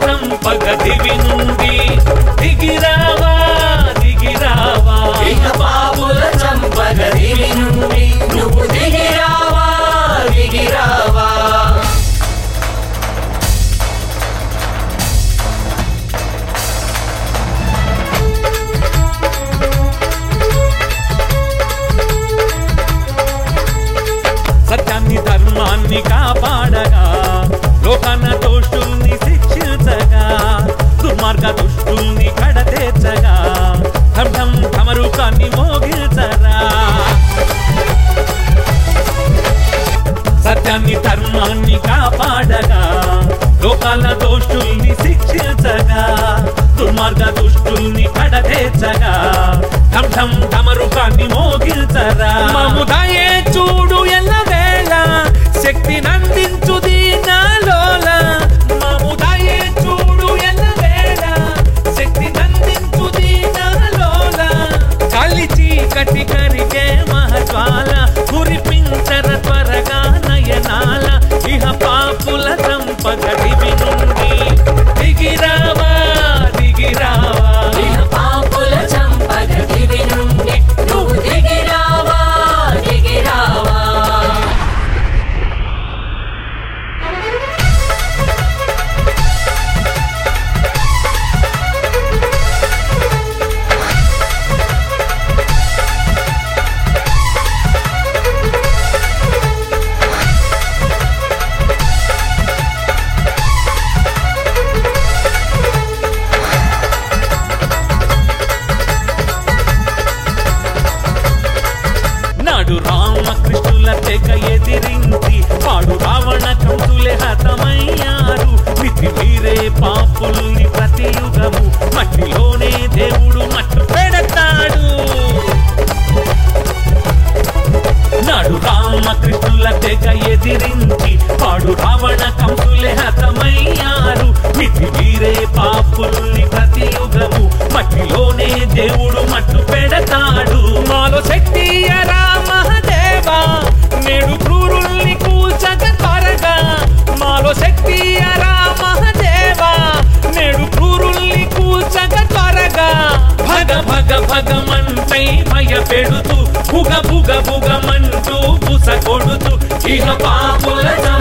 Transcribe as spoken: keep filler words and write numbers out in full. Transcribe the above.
చంపగ దివి నుండి దిగిరావా దిగిరావా ఇహ పాపుల చంపగ దివి నుండి నువ్వు దిగిరావా దిగిరావా సత్యాన్ని ధర్మాన్ని కాపాడగా లోకాన దోషుల్ని శిక్షించగా దుర్మార్గ దుష్టుల్ని కడతేర్చగా ఢం ఢం ఢమరుకాన్ని మోగించరా సత్యాన్ని ధర్మాన్ని కాపాడగా లోకాల దోషుల్ని శిక్షించగా దుర్మార్గ దుష్టుల్ని కడతేర్చగా ఢం ఢం ఢమరుకాన్ని మోగించరా మముదయే చూడు ఎల్లవేళ శక్తి నందించు దీనాలోల మముదయే చూడు ఎల్లవేళ శక్తి నందించు దీనాలోల కలిచి కటి కరిగే మహజ్వాల కురిపించర త్వరగా నయనాల ఇహ పాపుల చంపగ దివి నుండి దిగిరావా దిగిరావా ఇహ పాపుల చంపగ దివి నుండి నువ్వు దిగిరావా దిగిరావా నాడు రామకృష్ణుల తెగ ఎదిరించి వాడు రావణ కంసులే హతమయ్యారు మితి మీరే పాపుల్ని ప్రతి యుగము మట్టిలోనే దేవుడు మట్టు పెడతాడు నాడు రామకృష్ణుల తెగ ఎదిరించి వాడు రావణ కంసులే హతమయ్యారు మితి మీరే పాపుల్ని ప్రతి యుగము మట్టిలోనే దేవుడు మట్టు పెడతాడు మాలో శక్తి మహదేవా నేడు క్రూరుల్ని కూల్చక త్వరగా మాలో శక్తి మహదేవా నేడు క్రూరుల్ని కూల్చక త్వరగా భగ భగ భగమంటై భయపెడుతూ భుగ భుగ భుగమంటూ బుస కొడుతూ ఇహ పాపుల